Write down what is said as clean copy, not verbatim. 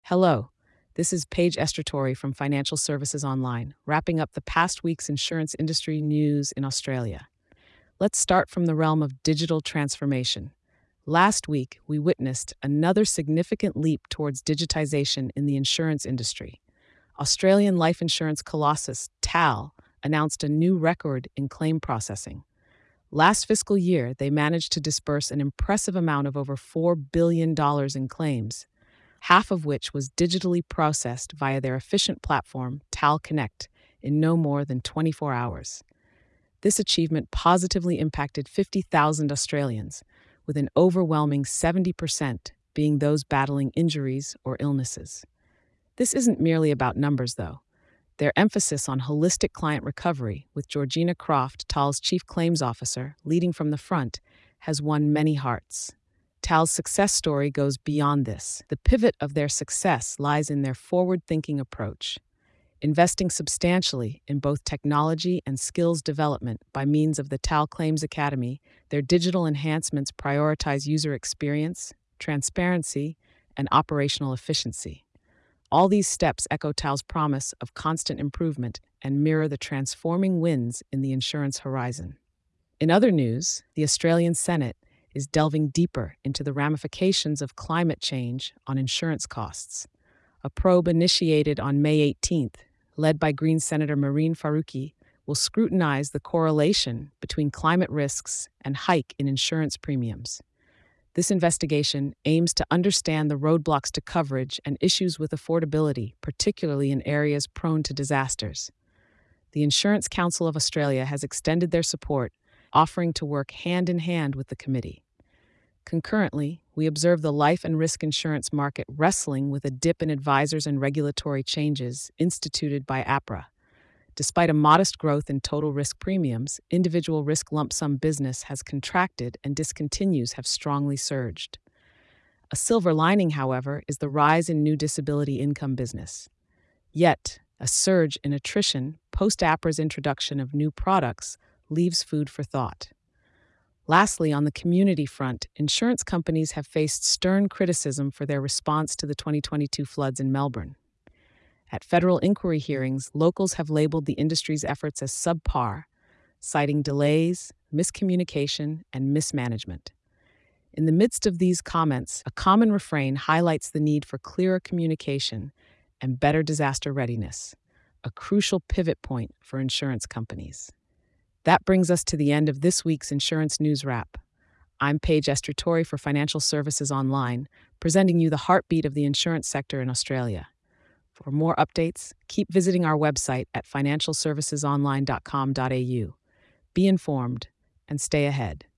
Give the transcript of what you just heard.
Hello, this is Paige Estratori from Financial Services Online, wrapping up the past week's insurance industry news in Australia. Let's start from the realm of digital transformation. Last week, we witnessed another significant leap towards digitization in the insurance industry. Australian life insurance colossus TAL announced a new record in claim processing. Last fiscal year, they managed to disburse an impressive amount of over $4 billion in claims, half of which was digitally processed via their efficient platform, TAL Connect, in no more than 24 hours. This achievement positively impacted 50,000 Australians, with an overwhelming 70% being those battling injuries or illnesses. This isn't merely about numbers, though. Their emphasis on holistic client recovery, with Georgina Croft, TAL's chief claims officer, leading from the front, has won many hearts. TAL's success story goes beyond this. The pivot of their success lies in their forward-thinking approach, investing substantially in both technology and skills development by means of the TAL Claims Academy. Their digital enhancements prioritize user experience, transparency, and operational efficiency. All these steps echo TAL's promise of constant improvement and mirror the transforming winds in the insurance horizon. In other news, the Australian Senate is delving deeper into the ramifications of climate change on insurance costs. A probe initiated on May 18th, led by Green Senator Mehreen Faruqi, will scrutinize the correlation between climate risks and hike in insurance premiums. This investigation aims to understand the roadblocks to coverage and issues with affordability, particularly in areas prone to disasters. The Insurance Council of Australia has extended their support, offering to work hand in hand with the committee. Concurrently, we observe the life and risk insurance market wrestling with a dip in advisors and regulatory changes instituted by APRA. Despite a modest growth in total risk premiums, individual risk lump sum business has contracted and discontinues have strongly surged. A silver lining, however, is the rise in new disability income business. Yet, a surge in attrition post-APRA's introduction of new products leaves food for thought. Lastly, on the community front, insurance companies have faced stern criticism for their response to the 2022 floods in Melbourne. At federal inquiry hearings, locals have labeled the industry's efforts as subpar, citing delays, miscommunication, and mismanagement. In the midst of these comments, a common refrain highlights the need for clearer communication and better disaster readiness, a crucial pivot point for insurance companies. That brings us to the end of this week's Insurance News Wrap. I'm Paige Estratori for Financial Services Online, presenting you the heartbeat of the insurance sector in Australia. For more updates, keep visiting our website at financialservicesonline.com.au. Be informed and stay ahead.